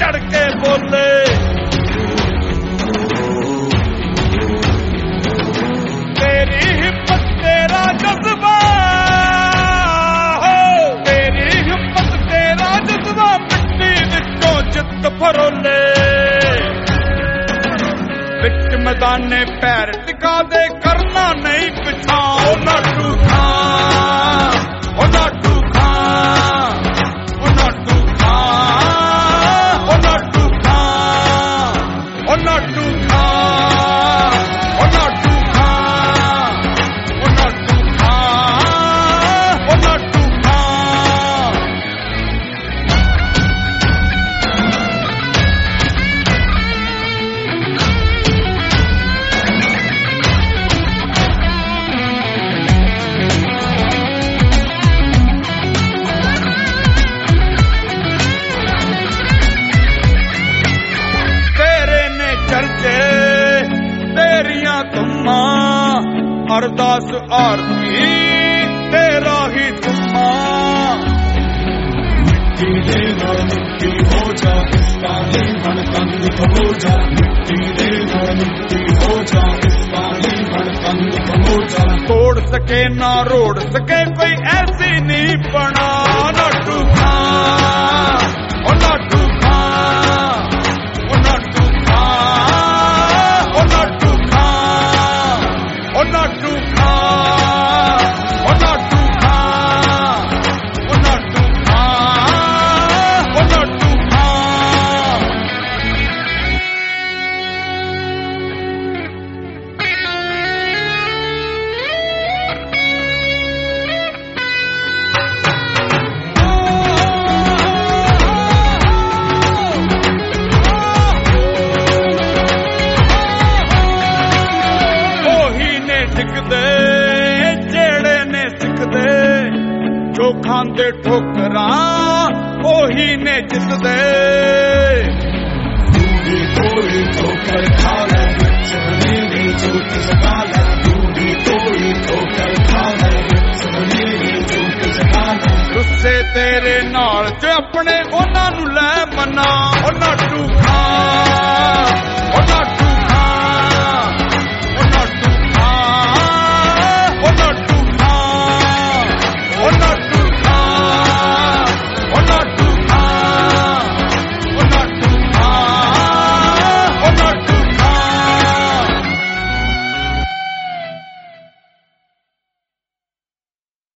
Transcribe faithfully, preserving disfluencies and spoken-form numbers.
चढ़ के बोले तेरी हिम्मत तेरा जज्बा हो, तेरी हिम्मत तेरा जज्बा मिट्टी विचों जित फरोले बिच मैदाने पैर टिका दे करना नहीं पिछा ओ नाटू खां ओ नाटू खां ओ नाटू खां ओ नाटू खां ओ नाटू खां ओ नाटू खां ओ नाटू खां ओ नाटू खां तेरिया तुम्मा अरदास आरती तेरा ही तुम्मा मिट्टी देना मिट्टी हो जा इसका ही मनकंद हो जा मिट्टी देना मिट्टी हो जा इसका ही मनकंद हो जा तोड़ सके ना रोड़ सके कोई ऐसी नहीं बना नाटू खां ओ नाटू खां ओ नाटू खां ओ Naatu O Natu Khan, O Natu Khan, O Natu Khan, O Natu Khan. सिखदे जेड़े ने सिखदे जो खांदे ठोकरां ओही ने जितदे दूधी कोई ठोकर खा ले चलने दी चोट सगा ले दूधी कोई ठोकर खा ले चलने दी चोट सगा ले रुस्से तेरे नाल च अपने उन्हां नूं लै मना